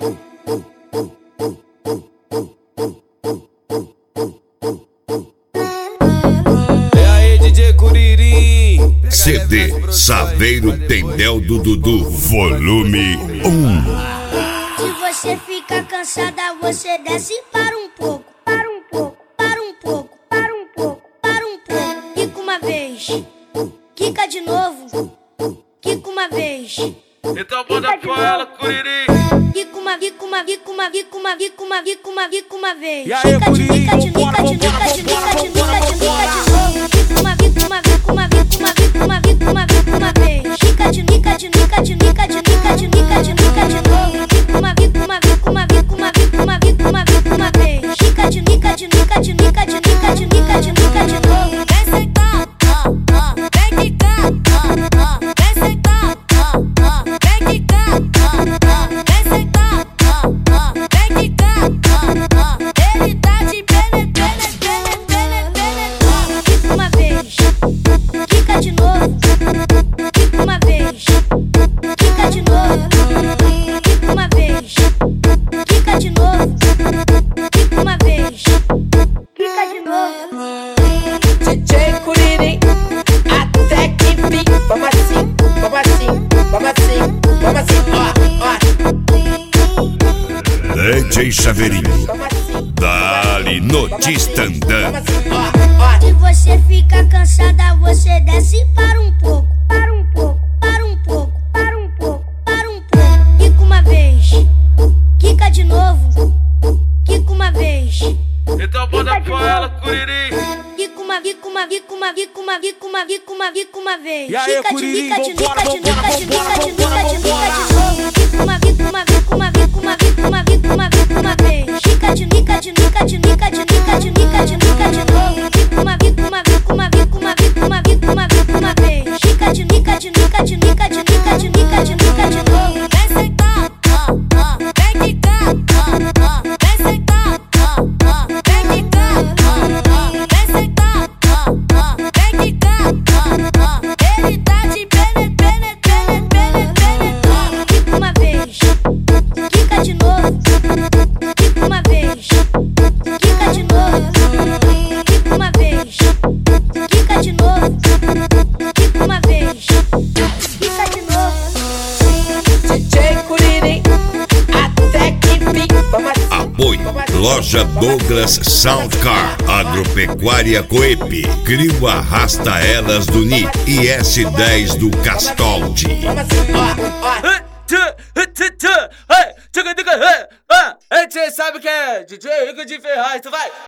E aí, DJ Curirim? CD Saveiro Tendel do Dudu, volume 1. Se você fica cansada, você desce e para um pouco. Para um pouco, para um pouco, para um pouco, para um pouco. Quica uma vez, quica de novo, quica uma vez. Então manda pra ela, Curirim. Quica uma, quica uma, quica uma, quica uma, quica uma, quica uma, quica uma vez. E aí, Curirim? Vambora, vambora, vambora, vambora, vambora. Quica uma, quica uma, quica uma, quica uma, quica uma, quica uma, quica uma vez. Quica de nica, de nica, de nica, de nica, de nica, de nica de novo. Quica uma, quica uma, quica uma, quica uma, quica uma, quica uma, quica uma vez. Quica de nica, de nica, de nica, de nica, de nica, de nica de novo. Vem sentar, vem quicar, vem sentar, vem quicar, vem sentar, vem quicar. Ele tá de Quica uma vez, quica de novo. Quica uma vez, quica de novo. Quica uma vez, quica de novo. Quica uma vez, quica de novo. DJ Curirim, até que fim. Vamos assim, vamos assim, vamos assim, vamos assim, ó. DJ Saveirinho, Vamos assim. dali notícia andando. Se você fica cansada, você desce e para um pouco. Para um pouco, para um pouco, para um pouco, para um pouco. Quica uma vez, quica de novo. Quica uma vez. Então manda pra ela, Curirim. Quica uma, quica uma, quica uma, quica uma, quica uma, quica uma, quica uma vez. E aí, Quica de Curirim? nica, de nica, Vambora, de nica, vambora, de nica, vambora, de nica, vambora, de nica vambora. de novo. Quica uma, quica uma, quica uma, quica uma, quica uma, quica uma, quica uma vez. Quica de nica, de nica, de nica, de nica, de nica, de nica de novo. Quica uma, quica uma, quica uma, quica uma, quica uma, quica uma, quica uma vez. Quica de nica, de nica, de nica, de nica, de nica, de nica de novo. Vem sentar, vem quicar, vem sentar, vem quicar, vem sentar, vem quicar. Ele tá de Quica uma vez, quica de novo. Quica uma vez, quica de novo. Quica uma vez, quica de novo. Quica uma vez, quica de novo. DJ Curirim, até que fim. Vamos assim. Apoio Loja Douglas Sound Car, Agropecuária Coep, Crio Arrasta Elas do Ni e S10 do Castoldi. Vamos assim, ó. Você sabe que é DJ Igor de Ferraz, tu vai.